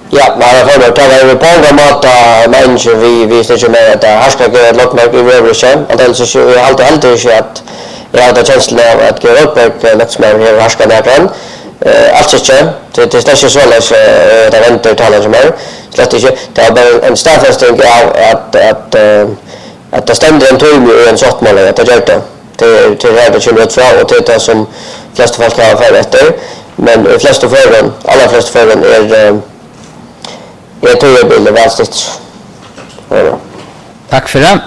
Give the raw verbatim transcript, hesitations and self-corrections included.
Ja, men jag får nog ta det på en måte människor vi vi sticker med att här ska gå lockmark i rörelse. Alltså så jag alltid alltid inte att jag har känslan av att gå upp på lockmark här här ska det kan. Eh alltså inte det det är så så läs det väntar talar som är. Slett inte det är bara en staffasting av att att att det stämde en tom i en sortmål att det gör det. Till till det det kommer ut från och till det som flest folk har för efter. Men de flesta frågor, alla flesta frågor är jag tror jag vill vara stitt. Tack för det.